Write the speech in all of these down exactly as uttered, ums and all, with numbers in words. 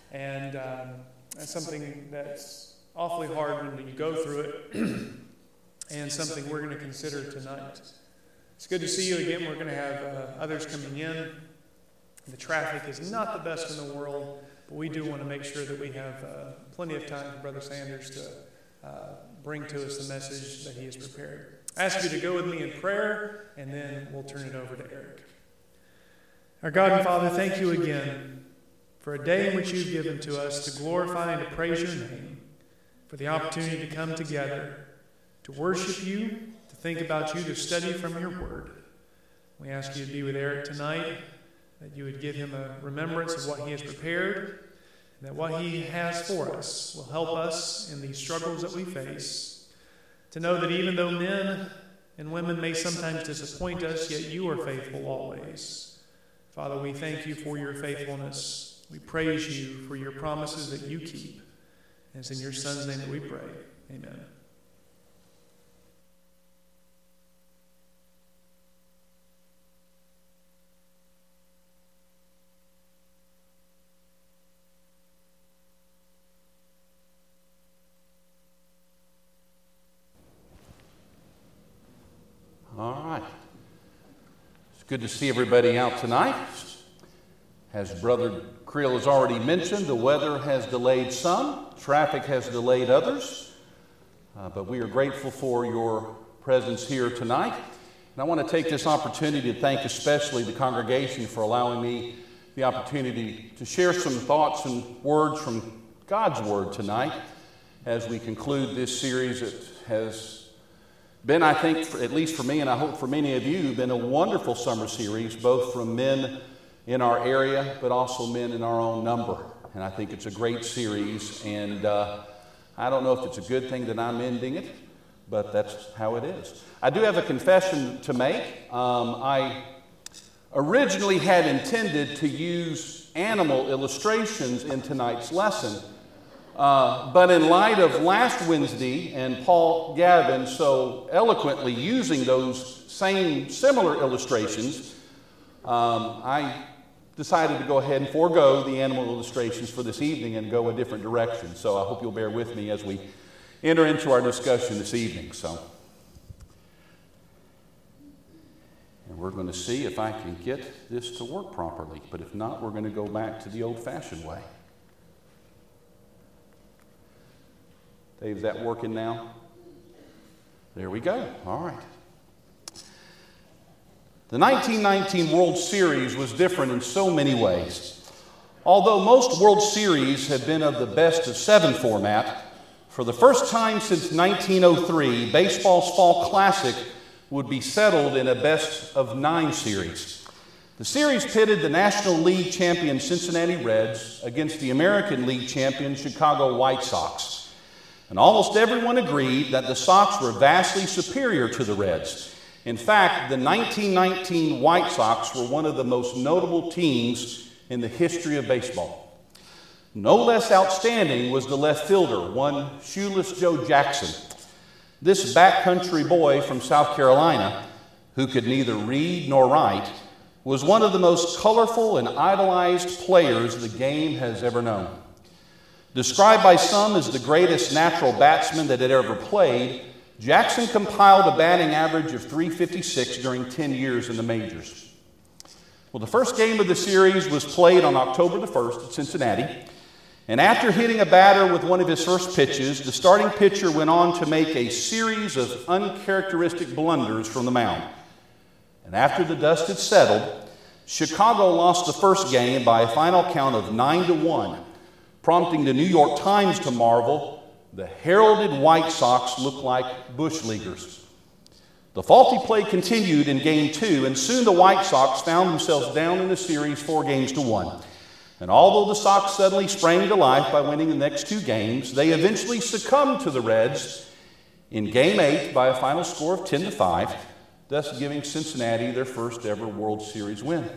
And um, that's something that's awfully hard when you go through it, and something we're going to consider tonight. It's good to see you again. We're going to have uh, others coming in. The traffic is not the best in the world, but we do want to make sure that we have uh, plenty of time for Brother Sanders to uh, bring to us the message that he has prepared. I ask you to go with me in prayer, and then we'll turn it over to Eric. Our God and Father, thank you again for a day in which you've given to us to glorify and to praise your name, for the opportunity to come together, to worship you, to think about you, to study from your word. We ask you to be with Eric tonight, that you would give him a remembrance of what he has prepared, and that what he has for us will help us in these struggles that we face, to know that even though men and women may sometimes disappoint us, yet you are faithful always. Father, we thank you for your faithfulness. We praise you for your promises that you keep. And it's in your Son's name that we pray. Amen. All right. It's good to see everybody out tonight. As Brother Creel has already mentioned, the weather has delayed some, traffic has delayed others, uh, but we are grateful for your presence here tonight. And I want to take this opportunity to thank especially the congregation for allowing me the opportunity to share some thoughts and words from God's Word tonight as we conclude this series that has been, I think, for, at least for me, and I hope for many of you, been a wonderful summer series, both from men in our area, but also men in our own number. And I think it's a great series, and uh, I don't know if it's a good thing that I'm ending it, but that's how it is. I do have a confession to make. Um, I originally had intended to use animal illustrations in tonight's lesson, uh, but in light of last Wednesday and Paul Gavin so eloquently using those same similar illustrations, um, I decided to go ahead and forego the animal illustrations for this evening and go a different direction. So I hope you'll bear with me as we enter into our discussion this evening. So, and we're going to see if I can get this to work properly. But if not, we're going to go back to the old-fashioned way. Dave, is that working now? There we go. All right. The nineteen nineteen World Series was different in so many ways. Although most World Series have been of the best of seven format, for the first time since nineteen oh three, baseball's Fall Classic would be settled in a best of nine series. The series pitted the National League champion Cincinnati Reds against the American League champion Chicago White Sox. And almost everyone agreed that the Sox were vastly superior to the Reds. In fact, the nineteen nineteen White Sox were one of the most notable teams in the history of baseball. No less outstanding was the left fielder, one Shoeless Joe Jackson. This backcountry boy from South Carolina, who could neither read nor write, was one of the most colorful and idolized players the game has ever known. Described by some as the greatest natural batsman that had ever played, Jackson compiled a batting average of three fifty-six during ten years in the majors. Well, the first game of the series was played on October the first at Cincinnati, and after hitting a batter with one of his first pitches, the starting pitcher went on to make a series of uncharacteristic blunders from the mound. And after the dust had settled, Chicago lost the first game by a final count of nine to one, prompting the New York Times to marvel, the heralded White Sox look like bush leaguers. The faulty play continued in game two, and soon the White Sox found themselves down in the series four games to one. And although the Sox suddenly sprang to life by winning the next two games, they eventually succumbed to the Reds in game eight by a final score of ten to five, thus giving Cincinnati their first ever World Series win.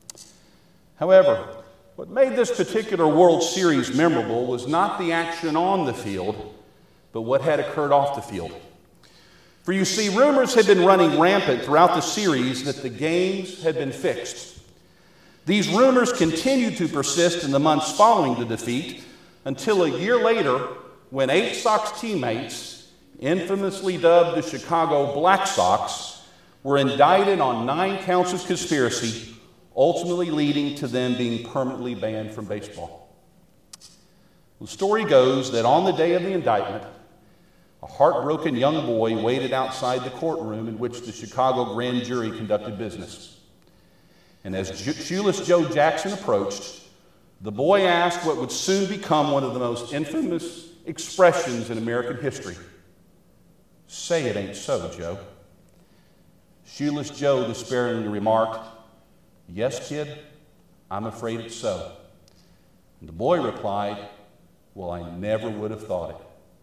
However, what made this particular World Series memorable was not the action on the field, but what had occurred off the field. For you see, rumors had been running rampant throughout the series that the games had been fixed. These rumors continued to persist in the months following the defeat until a year later, when eight Sox teammates, infamously dubbed the Chicago Black Sox, were indicted on nine counts of conspiracy, ultimately leading to them being permanently banned from baseball. The story goes that on the day of the indictment, a heartbroken young boy waited outside the courtroom in which the Chicago grand jury conducted business. And as Shoeless Joe Jackson approached, the boy asked what would soon become one of the most infamous expressions in American history. "Say it ain't so, Joe." Shoeless Joe despairingly remarked, "Yes, kid, I'm afraid it's so." And the boy replied, "Well, I never would have thought it."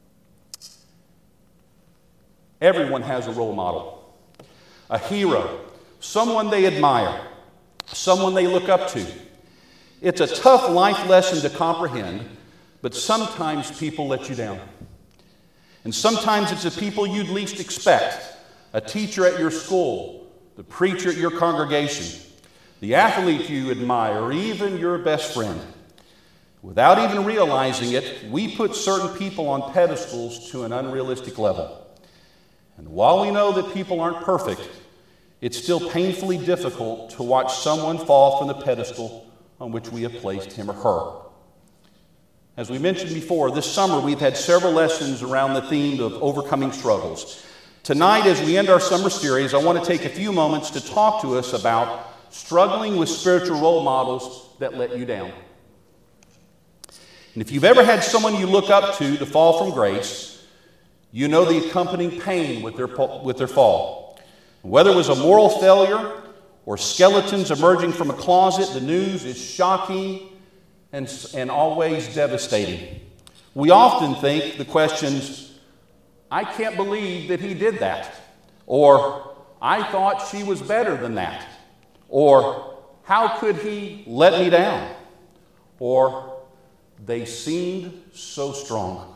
Everyone has a role model, a hero, someone they admire, someone they look up to. It's a tough life lesson to comprehend, but sometimes people let you down. And sometimes it's the people you'd least expect, a teacher at your school, the preacher at your congregation, the athlete you admire, or even your best friend. Without even realizing it, we put certain people on pedestals to an unrealistic level. And while we know that people aren't perfect, it's still painfully difficult to watch someone fall from the pedestal on which we have placed him or her. As we mentioned before, this summer we've had several lessons around the theme of overcoming struggles. Tonight, as we end our summer series, I want to take a few moments to talk to us about struggling with spiritual role models that let you down. And if you've ever had someone you look up to to fall from grace, you know the accompanying pain with their, with their fall. Whether it was a moral failure or skeletons emerging from a closet, the news is shocking and, and always devastating. We often think the questions, "I can't believe that he did that," or "I thought she was better than that," or "How could he let me down?" or "They seemed so strong."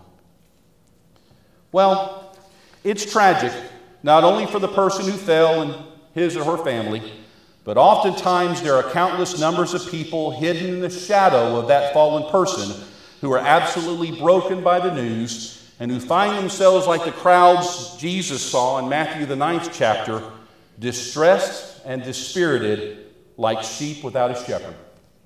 Well, it's tragic, not only for the person who fell and his or her family, but oftentimes there are countless numbers of people hidden in the shadow of that fallen person who are absolutely broken by the news and who find themselves like the crowds Jesus saw in Matthew the ninth chapter, distressed and dispirited like sheep without a shepherd.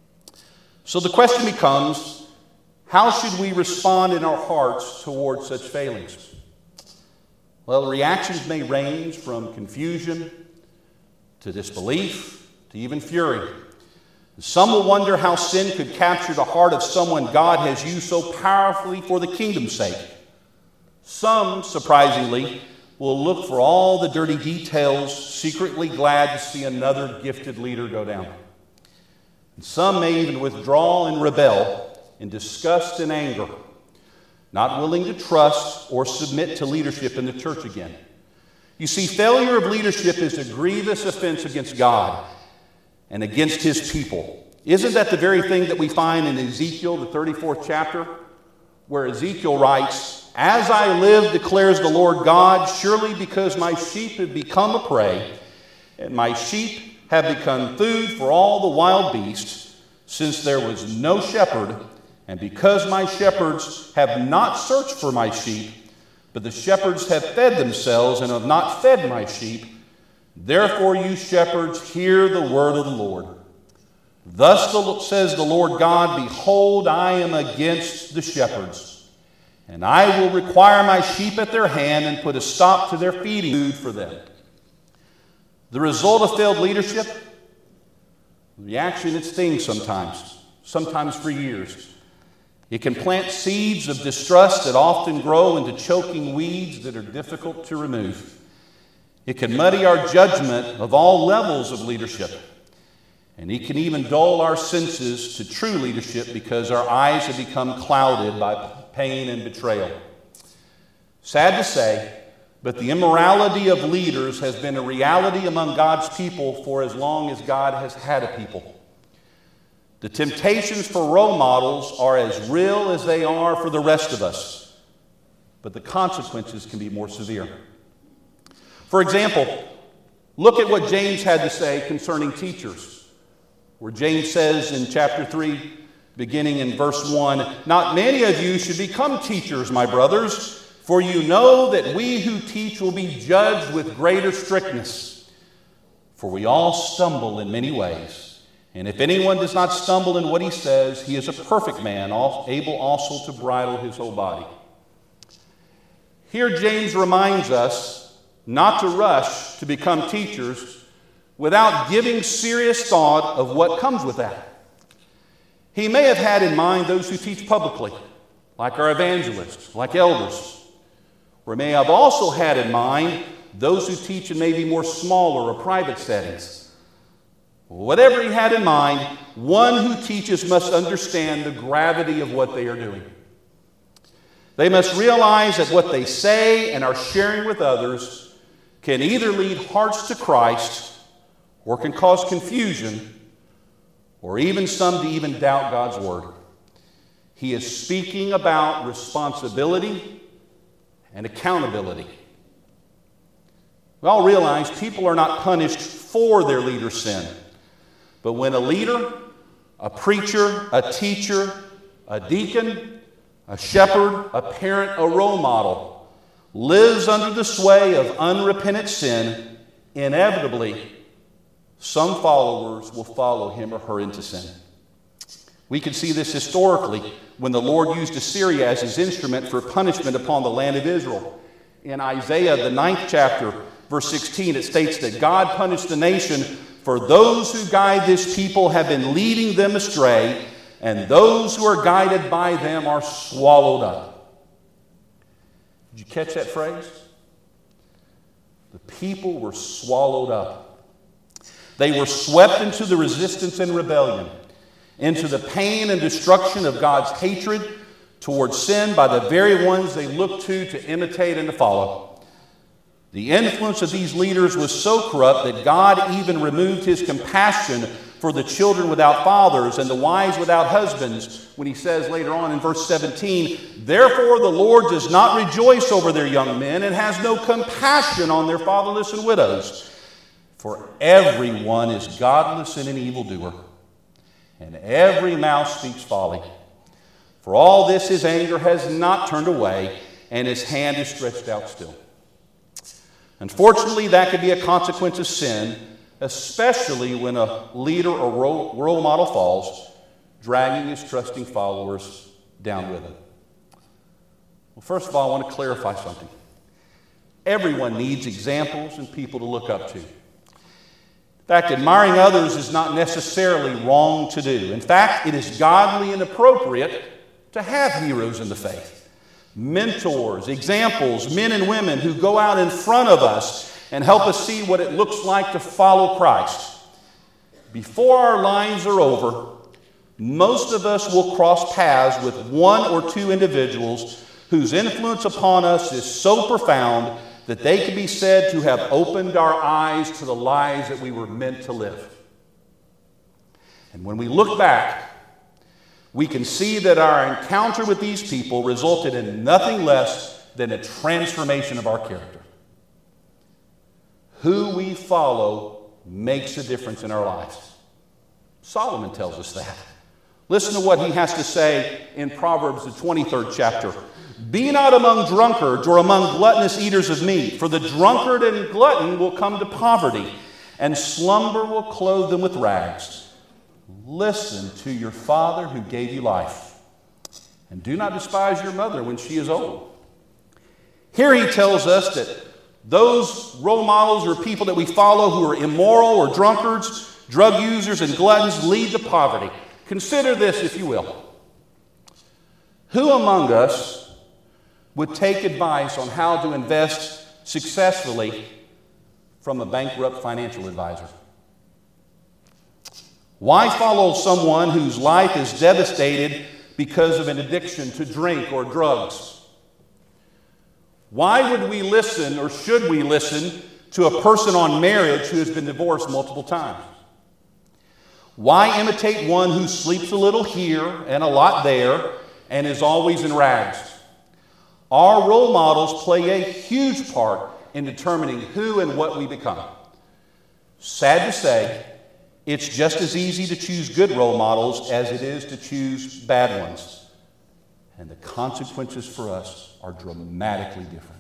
So the question becomes, how should we respond in our hearts towards such failings? Well, the reactions may range from confusion to disbelief to even fury. Some will wonder how sin could capture the heart of someone God has used so powerfully for the kingdom's sake. Some, surprisingly, will look for all the dirty details, secretly glad to see another gifted leader go down. And some may even withdraw and rebel in disgust and anger, not willing to trust or submit to leadership in the church again. You see, failure of leadership is a grievous offense against God and against his people. Isn't that the very thing that we find in Ezekiel, the thirty-fourth chapter, where Ezekiel writes, "As I live, declares the Lord God, surely because my sheep have become a prey, and my sheep have become food for all the wild beasts, since there was no shepherd, and because my shepherds have not searched for my sheep, but the shepherds have fed themselves and have not fed my sheep, therefore you shepherds hear the word of the Lord. Thus the, says the Lord God, behold, I am against the shepherds, and I will require my sheep at their hand and put a stop to their feeding food for them." The result of failed leadership? Reaction, it stings sometimes, sometimes for years. It can plant seeds of distrust that often grow into choking weeds that are difficult to remove. It can muddy our judgment of all levels of leadership. And it can even dull our senses to true leadership because our eyes have become clouded by pain and betrayal. Sad to say, but the immorality of leaders has been a reality among God's people for as long as God has had a people. The temptations for role models are as real as they are for the rest of us, but the consequences can be more severe. For example, look at what James had to say concerning teachers. where James says in chapter three, beginning in verse one, "Not many of you should become teachers, my brothers, for you know that we who teach will be judged with greater strictness. For we all stumble in many ways. And if anyone does not stumble in what he says, he is a perfect man, able also to bridle his whole body." Here James reminds us not to rush to become teachers without giving serious thought of what comes with that. He may have had in mind those who teach publicly, like our evangelists, like elders, or may have also had in mind those who teach in maybe more smaller or private settings. Whatever he had in mind, one who teaches must understand the gravity of what they are doing. They must realize that what they say and are sharing with others can either lead hearts to Christ or can cause confusion, or even some to even doubt God's word. He is speaking about responsibility and accountability. We all realize people are not punished for their leader's sin. But when a leader, a preacher, a teacher, a deacon, a shepherd, a parent, a role model lives under the sway of unrepentant sin, inevitably some followers will follow him or her into sin. We can see this historically when the Lord used Assyria as his instrument for punishment upon the land of Israel. In Isaiah, the ninth chapter, verse sixteen, it states that God punished the nation for those who guide this people have been leading them astray, and those who are guided by them are swallowed up. Did you catch that phrase? The people were swallowed up. They were swept into the resistance and rebellion, into the pain and destruction of God's hatred towards sin by the very ones they looked to to imitate and to follow. The influence of these leaders was so corrupt that God even removed his compassion for the children without fathers and the wives without husbands when he says later on in verse seventeen, "Therefore the Lord does not rejoice over their young men and has no compassion on their fatherless and widows. For everyone is godless and an evildoer, and every mouth speaks folly. For all this his anger has not turned away, and his hand is stretched out still." Unfortunately, that could be a consequence of sin, especially when a leader or role, role model falls, dragging his trusting followers down with him. Well, first of all, I want to clarify something. Everyone needs examples and people to look up to. In fact, admiring others is not necessarily wrong to do. In fact, it is godly and appropriate to have heroes in the faith, mentors, examples, men and women who go out in front of us and help us see what it looks like to follow Christ. Before our lives are over, most of us will cross paths with one or two individuals whose influence upon us is so profound that they can be said to have opened our eyes to the lives that we were meant to live. And when we look back, we can see that our encounter with these people resulted in nothing less than a transformation of our character. Who we follow makes a difference in our lives. Solomon tells us that. Listen to what he has to say in Proverbs, the twenty-third chapter. "Be not among drunkards or among gluttonous eaters of meat, for the drunkard and glutton will come to poverty, and slumber will clothe them with rags. Listen to your father who gave you life, and do not despise your mother when she is old." Here he tells us that those role models or people that we follow who are immoral or drunkards, drug users, and gluttons lead to poverty. Consider this, if you will. Who among us would take advice on how to invest successfully from a bankrupt financial advisor? Why follow someone whose life is devastated because of an addiction to drink or drugs? Why would we listen, or should we listen, to a person on marriage who has been divorced multiple times? Why imitate one who sleeps a little here and a lot there and is always in rags? Our role models play a huge part in determining who and what we become. Sad to say, It's just as easy to choose good role models as it is to choose bad ones. And the consequences for us are dramatically different.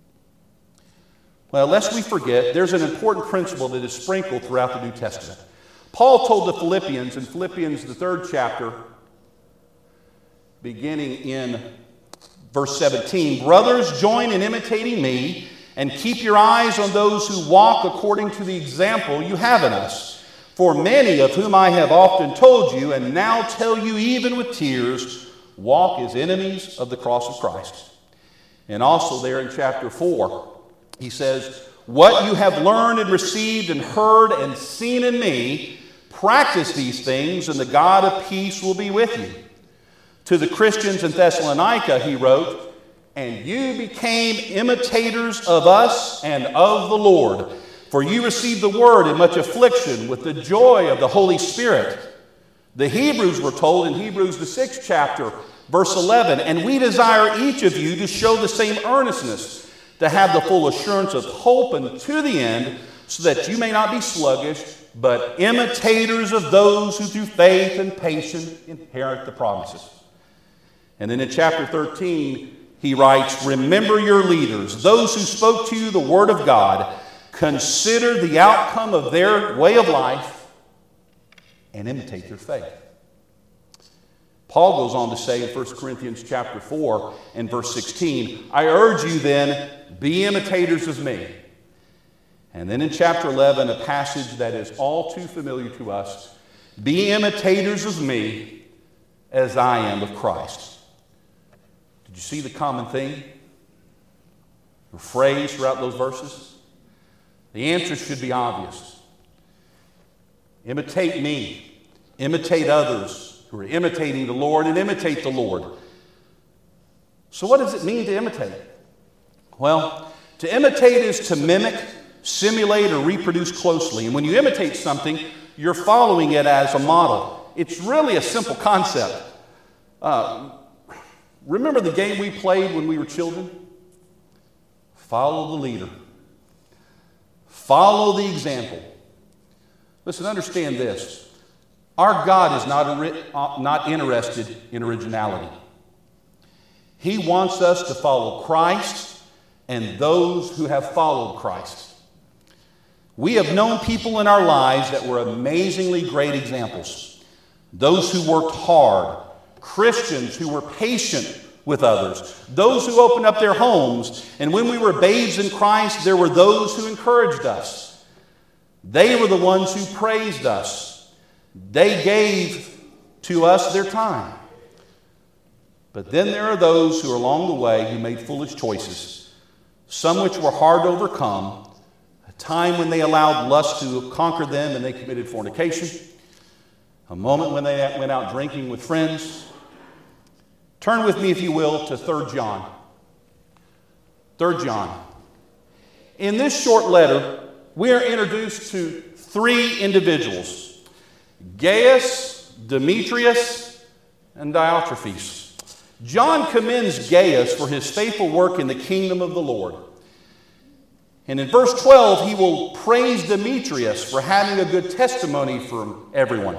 Well, lest we forget, there's an important principle that is sprinkled throughout the New Testament. Paul told the Philippians in Philippians, the third chapter, beginning in verse seventeen, "Brothers, join in imitating me, and keep your eyes on those who walk according to the example you have in us. For many of whom I have often told you, and now tell you even with tears, walk as enemies of the cross of Christ." And also there in chapter four, he says, "What you have learned and received and heard and seen in me, practice these things, and the God of peace will be with you." To the Christians in Thessalonica, he wrote, "And you became imitators of us and of the Lord, for you received the word in much affliction with the joy of the Holy Spirit." The Hebrews were told in Hebrews, the sixth chapter, verse eleven, "And we desire each of you to show the same earnestness, to have the full assurance of hope unto the end, so that you may not be sluggish, but imitators of those who through faith and patience inherit the promises." And then in chapter thirteen, he writes, "Remember your leaders, those who spoke to you the word of God. Consider the outcome of their way of life and imitate their faith." Paul goes on to say in First Corinthians chapter four and verse sixteen, "I urge you then, be imitators of me." And then in chapter eleven, a passage that is all too familiar to us, "Be imitators of me as I am of Christ." Did you see the common theme or phrase throughout those verses? The answer should be obvious. Imitate me. Imitate others who are imitating the Lord, and imitate the Lord. So what does it mean to imitate? Well, to imitate is to mimic, simulate, or reproduce closely. And when you imitate something, you're following it as a model. It's really a simple concept. Uh, remember the game we played when we were children? Follow the leader. Follow the example. Listen, understand this. Our God is not, ori- uh, not interested in originality. He wants us to follow Christ and those who have followed Christ. We have known people in our lives that were amazingly great examples. Those who worked hard, Christians who were patient with others, those who opened up their homes, and when we were babes in Christ, there were those who encouraged us. They were the ones who praised us. They gave to us their time. But then there are those who are along the way who made foolish choices, some which were hard to overcome, a time when they allowed lust to conquer them and they committed fornication, a moment when they went out drinking with friends. Turn with me, if you will, to Third John. Third John. In this short letter, we are introduced to three individuals: Gaius, Demetrius, and Diotrephes. John commends Gaius for his faithful work in the kingdom of the Lord. And in verse twelve, he will praise Demetrius for having a good testimony from everyone.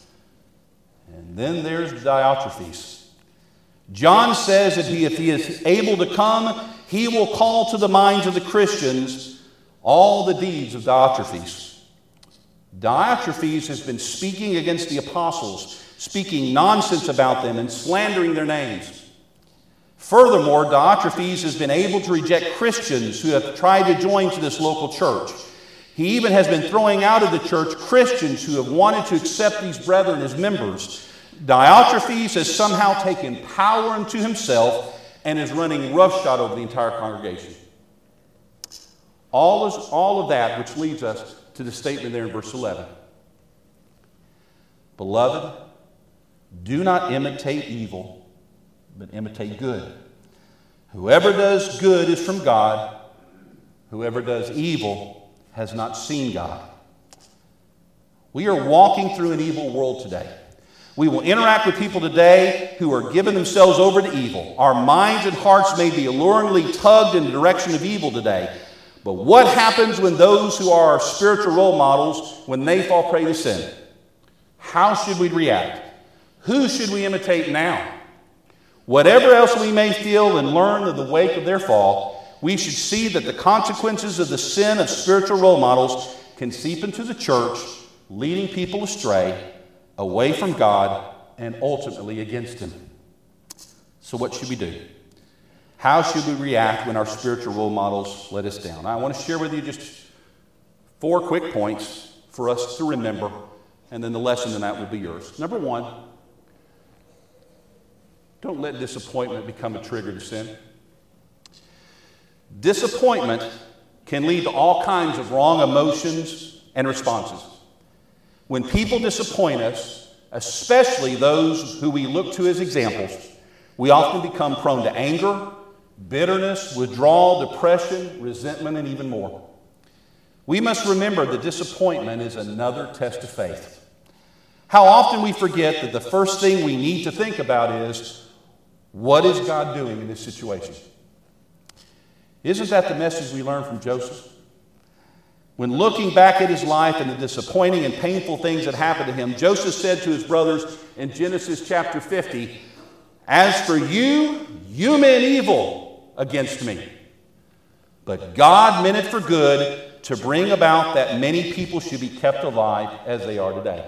And then there's Diotrephes. John says that he, if he is able to come, he will call to the minds of the Christians all the deeds of Diotrephes. Diotrephes has been speaking against the apostles, speaking nonsense about them and slandering their names. Furthermore, Diotrephes has been able to reject Christians who have tried to join to this local church. He even has been throwing out of the church Christians who have wanted to accept these brethren as members. Diotrephes has somehow taken power into himself and is running roughshod over the entire congregation. All, is, all of that, which leads us to the statement there in verse eleven. Beloved, do not imitate evil, but imitate good. Whoever does good is from God. Whoever does evil has not seen God. We are walking through an evil world today. We will interact with people today who are giving themselves over to evil. Our minds and hearts may be alluringly tugged in the direction of evil today. But what happens when those who are our spiritual role models, when they fall prey to sin? How should we react? Who should we imitate now? Whatever else we may feel and learn in the wake of their fall, we should see that the consequences of the sin of spiritual role models can seep into the church, leading people astray, away from God, and ultimately against Him. So what should we do? How should we react when our spiritual role models let us down? I want to share with you just four quick points for us to remember, and then the lesson tonight will be yours. Number one, don't let disappointment become a trigger to sin. Disappointment can lead to all kinds of wrong emotions and responses. When people disappoint us, especially those who we look to as examples, we often become prone to anger, bitterness, withdrawal, depression, resentment, and even more. We must remember that disappointment is another test of faith. How often we forget that the first thing we need to think about is, what is God doing in this situation? Isn't that the message we learned from Joseph? When looking back at his life and the disappointing and painful things that happened to him, Joseph said to his brothers in Genesis chapter fifty, "As for you, you meant evil against me, but God meant it for good to bring about that many people should be kept alive as they are today."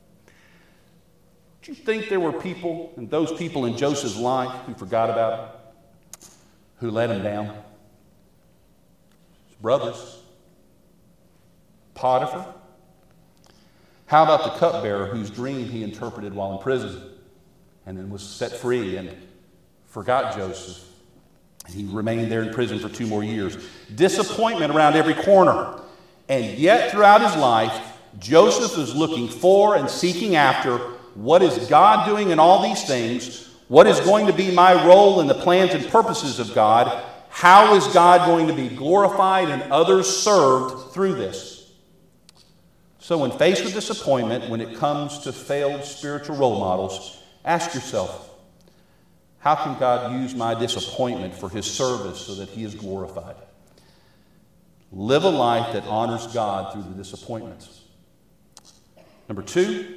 Do you think there were people, and those people in Joseph's life, who forgot about him, who let him down? His brothers. Potiphar. How about the cupbearer whose dream he interpreted while in prison and then was set free and forgot Joseph? And he remained there in prison for two more years. Disappointment around every corner. And yet throughout his life, Joseph is looking for and seeking after, what is God doing in all these things? What is going to be my role in the plans and purposes of God? How is God going to be glorified and others served through this? So when faced with disappointment, when it comes to failed spiritual role models, ask yourself, how can God use my disappointment for His service so that He is glorified? Live a life that honors God through the disappointments. Number two,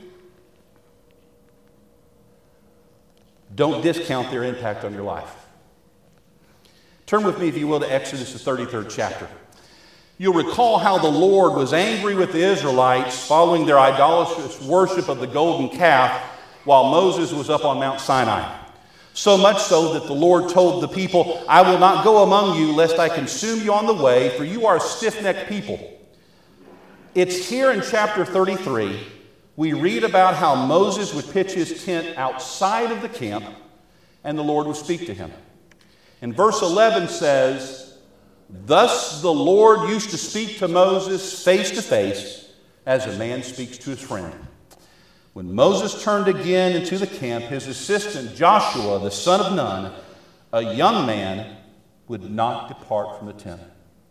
don't discount their impact on your life. Turn with me, if you will, to Exodus, the thirty-third chapter. You'll recall how the Lord was angry with the Israelites following their idolatrous worship of the golden calf while Moses was up on Mount Sinai. So much so that the Lord told the people, "I will not go among you lest I consume you on the way, for you are a stiff-necked people." It's here in chapter thirty-three we read about how Moses would pitch his tent outside of the camp and the Lord would speak to him. And verse eleven says, "Thus the Lord used to speak to Moses face to face as a man speaks to his friend." When Moses turned again into the camp, his assistant Joshua, the son of Nun, a young man, would not depart from the tent.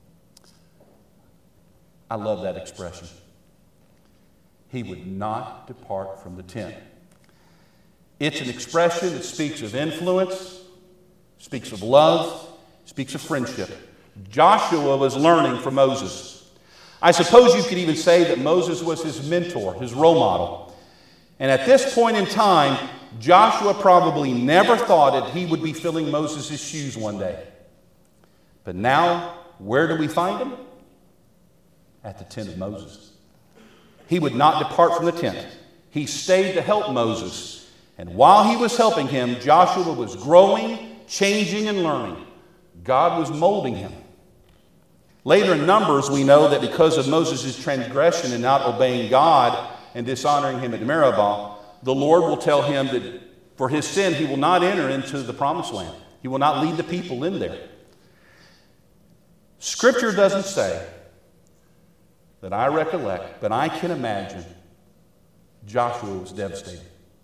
I love that expression. He would not depart from the tent. It's an expression that speaks of influence, speaks of love, speaks of friendship. Joshua was learning from Moses. I suppose you could even say that Moses was his mentor, his role model. And at this point in time, Joshua probably never thought that he would be filling Moses' shoes one day. But now, where do we find him? At the tent of Moses. He would not depart from the tent. He stayed to help Moses. And while he was helping him, Joshua was growing, changing, and learning. God was molding him. Later in Numbers, we know that because of Moses' transgression and not obeying God and dishonoring him at Meribah, the Lord will tell him that for his sin, he will not enter into the promised land. He will not lead the people in there. Scripture doesn't say that I recollect, but I can imagine Joshua was devastated.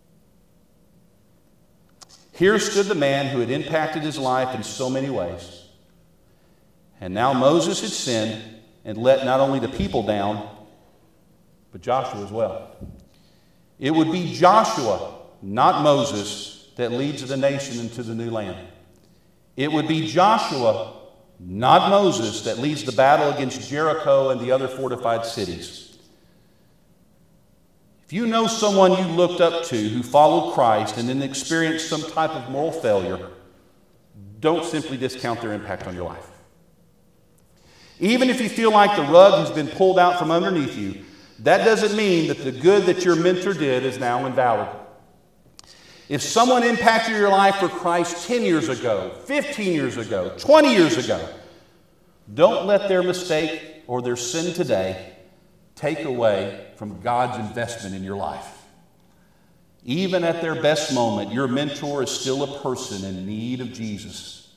Here stood the man who had impacted his life in so many ways. And now Moses had sinned and let not only the people down, but Joshua as well. It would be Joshua, not Moses, that leads the nation into the new land. It would be Joshua, not Moses, that leads the battle against Jericho and the other fortified cities. If you know someone you looked up to who followed Christ and then experienced some type of moral failure, don't simply discount their impact on your life. Even if you feel like the rug has been pulled out from underneath you, that doesn't mean that the good that your mentor did is now invalid. If someone impacted your life for Christ ten years ago, fifteen years ago, twenty years ago, don't let their mistake or their sin today take away from God's investment in your life. Even at their best moment, your mentor is still a person in need of Jesus.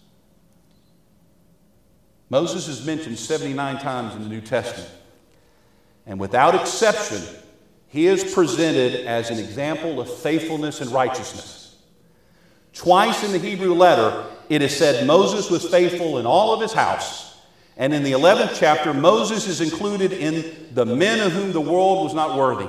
Moses is mentioned seventy-nine times in the New Testament. And without exception, he is presented as an example of faithfulness and righteousness. Twice in the Hebrew letter, it is said Moses was faithful in all of his house. And in the eleventh chapter, Moses is included in the men of whom the world was not worthy.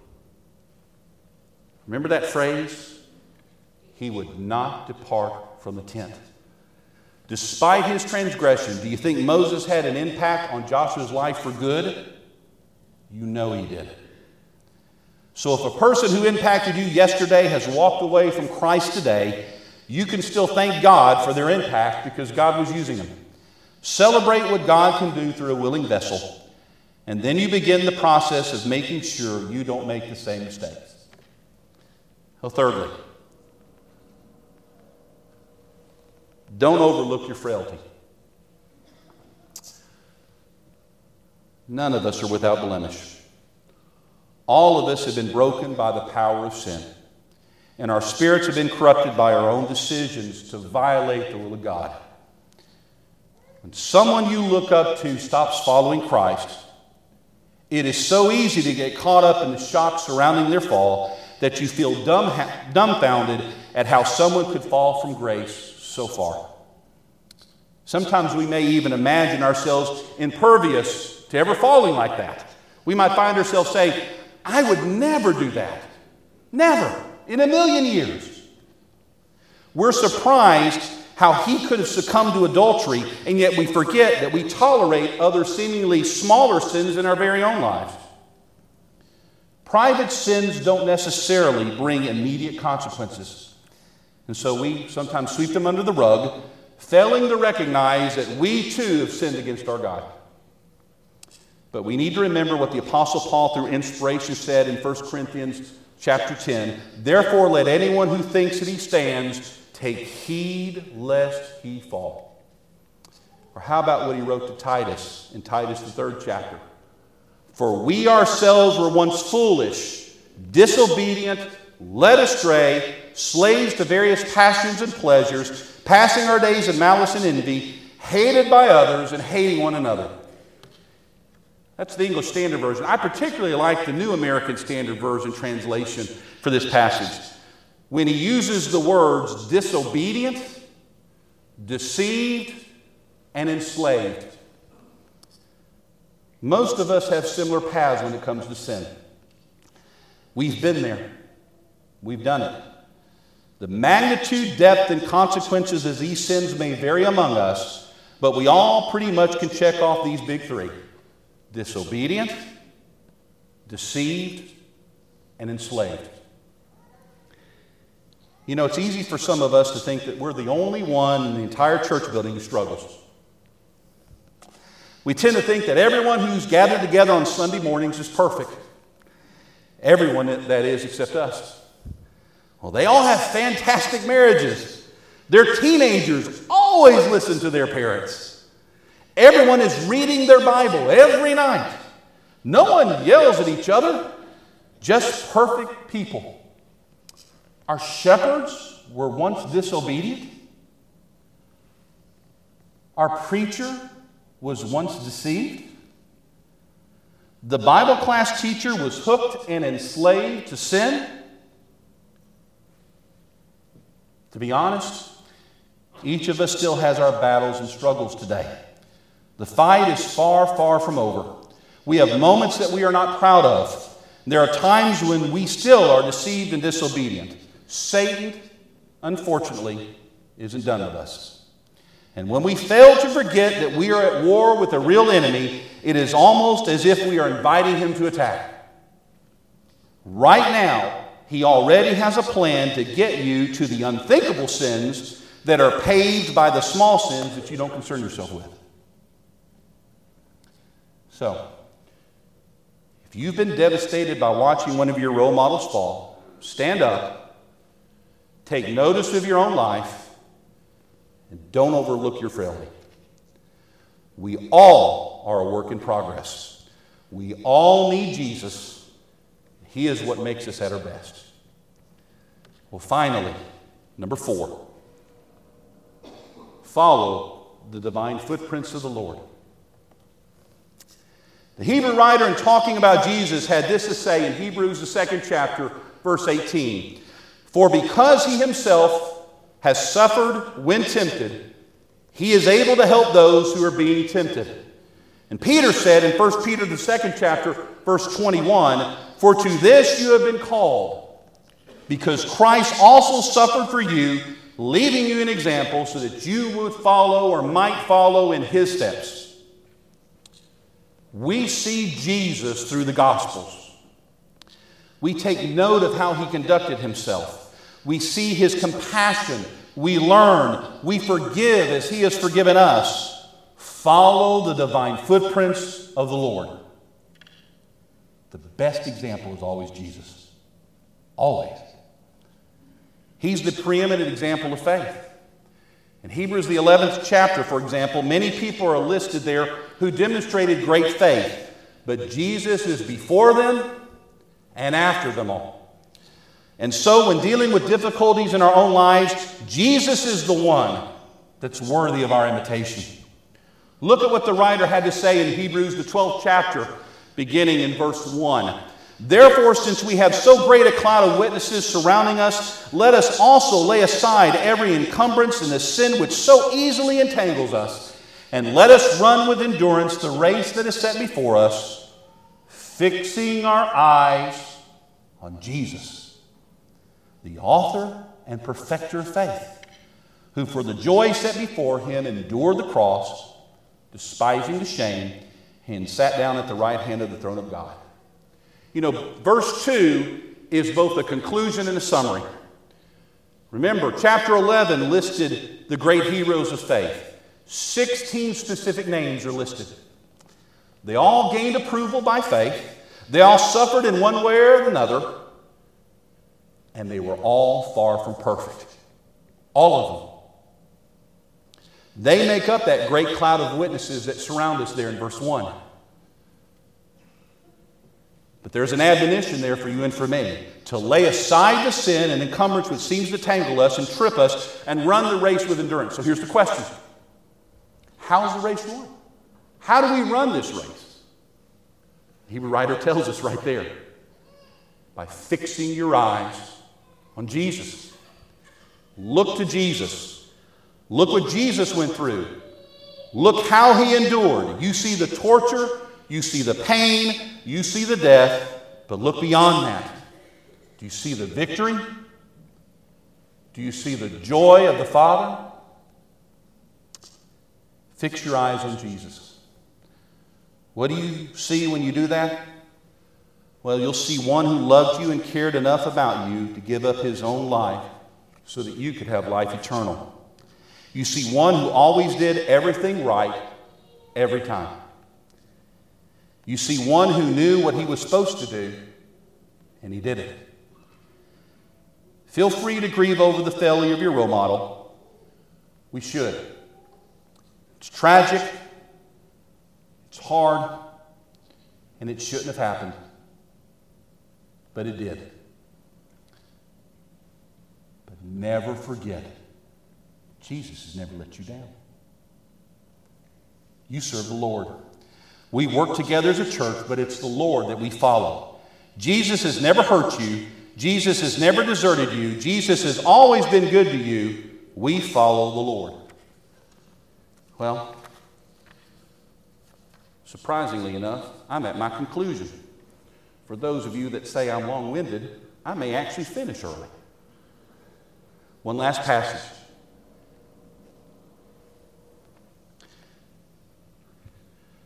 Remember that phrase? He would not depart from the tent. Despite his transgression, do you think Moses had an impact on Joshua's life for good? You know he did. So if a person who impacted you yesterday has walked away from Christ today, you can still thank God for their impact because God was using them. Celebrate what God can do through a willing vessel, and then you begin the process of making sure you don't make the same mistakes. So thirdly, don't overlook your frailty. None of us are without blemish. All of us have been broken by the power of sin, and our spirits have been corrupted by our own decisions to violate the will of God. When someone you look up to stops following Christ, it is so easy to get caught up in the shock surrounding their fall that you feel dumb, dumbfounded at how someone could fall from grace so far. Sometimes we may even imagine ourselves impervious to ever falling like that. We might find ourselves saying, I would never do that. Never. In a million years. We're surprised how he could have succumbed to adultery, and yet we forget that we tolerate other seemingly smaller sins in our very own lives. Private sins don't necessarily bring immediate consequences. And so we sometimes sweep them under the rug, failing to recognize that we too have sinned against our God. But we need to remember what the Apostle Paul, through inspiration, said in First Corinthians chapter ten. Therefore, let anyone who thinks that he stands take heed lest he fall. Or how about what he wrote to Titus in Titus, the third chapter? For we ourselves were once foolish, disobedient, led astray, slaves to various passions and pleasures, passing our days in malice and envy, hated by others and hating one another. That's the English Standard Version. I particularly like the New American Standard Version translation for this passage, when he uses the words disobedient, deceived, and enslaved. Most of us have similar paths when it comes to sin. We've been there. We've done it. The magnitude, depth, and consequences of these sins may vary among us, but we all pretty much can check off these big three: disobedient, deceived, and enslaved. You know, it's easy for some of us to think that we're the only one in the entire church building who struggles. We tend to think that everyone who's gathered together on Sunday mornings is perfect. Everyone, that is, except us. Well, they all have fantastic marriages. Their teenagers always listen to their parents. Everyone is reading their Bible every night. No one yells at each other. Just perfect people. Our shepherds were once disobedient. Our preacher was once deceived. The Bible class teacher was hooked and enslaved to sin. To be honest, each of us still has our battles and struggles today. The fight is far, far from over. We have moments that we are not proud of. There are times when we still are deceived and disobedient. Satan, unfortunately, isn't done with us. And when we fail to forget that we are at war with a real enemy, it is almost as if we are inviting him to attack. Right now, he already has a plan to get you to the unthinkable sins that are paved by the small sins that you don't concern yourself with. So, if you've been devastated by watching one of your role models fall, stand up, take notice of your own life, and don't overlook your frailty. We all are a work in progress. We all need Jesus. He is what makes us at our best. Well, finally, number four, follow the divine footprints of the Lord. The Hebrew writer, in talking about Jesus, had this to say in Hebrews, the second chapter, verse eighteen. For because he himself has suffered when tempted, he is able to help those who are being tempted. And Peter said in First Peter, the second chapter, verse twenty-one, for to this you have been called, because Christ also suffered for you, leaving you an example so that you would follow or might follow in his steps. We see Jesus through the Gospels. We take note of how he conducted himself. We see his compassion. We learn. We forgive as he has forgiven us. Follow the divine footprints of the Lord. The best example is always Jesus. Always. He's the preeminent example of faith. In Hebrews, the eleventh chapter, for example, many people are listed there who demonstrated great faith. But Jesus is before them and after them all. And so when dealing with difficulties in our own lives, Jesus is the one that's worthy of our imitation. Look at what the writer had to say in Hebrews, the twelfth chapter, beginning in verse one. Therefore, since we have so great a cloud of witnesses surrounding us, let us also lay aside every encumbrance and the sin which so easily entangles us, and let us run with endurance the race that is set before us, fixing our eyes on Jesus, the author and perfecter of faith, who for the joy set before him endured the cross, despising the shame, and sat down at the right hand of the throne of God. You know, verse two is both a conclusion and a summary. Remember, chapter eleven listed the great heroes of faith. sixteen specific names are listed. They all gained approval by faith. They all suffered in one way or another. And they were all far from perfect. All of them. They make up that great cloud of witnesses that surround us there in verse one. But there's an admonition there for you and for me to lay aside the sin and encumbrance which seems to tangle us and trip us and run the race with endurance. So here's the question. How is the race run? How do we run this race? The Hebrew writer tells us right there. By fixing your eyes on Jesus. Look to Jesus. Look what Jesus went through. Look how he endured. You see the torture. You see the pain, you see the death, but look beyond that. Do you see the victory? Do you see the joy of the Father? Fix your eyes on Jesus. What do you see when you do that? Well, you'll see one who loved you and cared enough about you to give up his own life so that you could have life eternal. You see one who always did everything right every time. You see one who knew what he was supposed to do, and he did it. Feel free to grieve over the failure of your role model. We should. It's tragic, it's hard, and it shouldn't have happened. But it did. But never forget, Jesus has never let you down. You serve the Lord. We work together as a church, but it's the Lord that we follow. Jesus has never hurt you. Jesus has never deserted you. Jesus has always been good to you. We follow the Lord. Well, surprisingly enough, I'm at my conclusion. For those of you that say I'm long-winded, I may actually finish early. One last passage.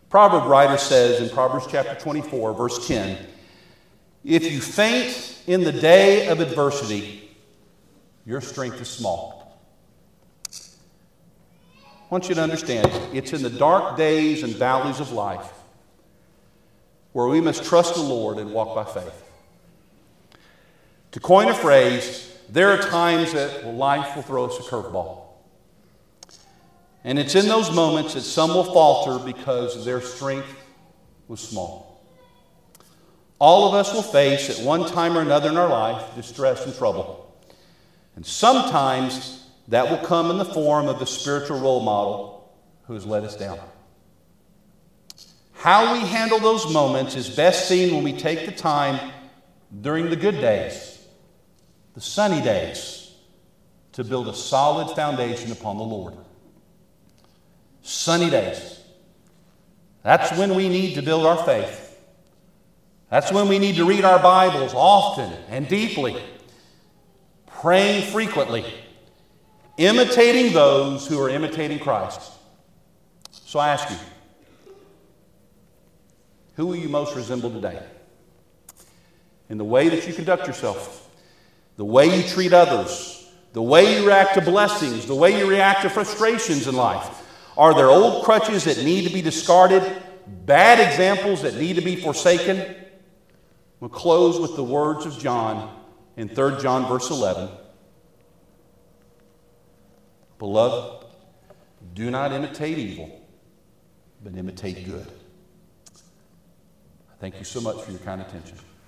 Proverb writer says in Proverbs chapter twenty-four, verse ten, if you faint in the day of adversity, your strength is small. I want you to understand, it's in the dark days and valleys of life where we must trust the Lord and walk by faith. To coin a phrase, there are times that life will throw us a curveball. And it's in those moments that some will falter because their strength was small. All of us will face, at one time or another in our life, distress and trouble. And sometimes that will come in the form of the spiritual role model who has let us down. How we handle those moments is best seen when we take the time during the good days, the sunny days, to build a solid foundation upon the Lord. Sunny days. That's when we need to build our faith. That's when we need to read our Bibles often and deeply, praying frequently, imitating those who are imitating Christ. So I ask you, who will you most resemble today? In the way that you conduct yourself, the way you treat others, the way you react to blessings, the way you react to frustrations in life. Are there old crutches that need to be discarded? Bad examples that need to be forsaken? We'll close with the words of John in Third John verse eleven. Beloved, do not imitate evil, but imitate good. Thank you so much for your kind attention.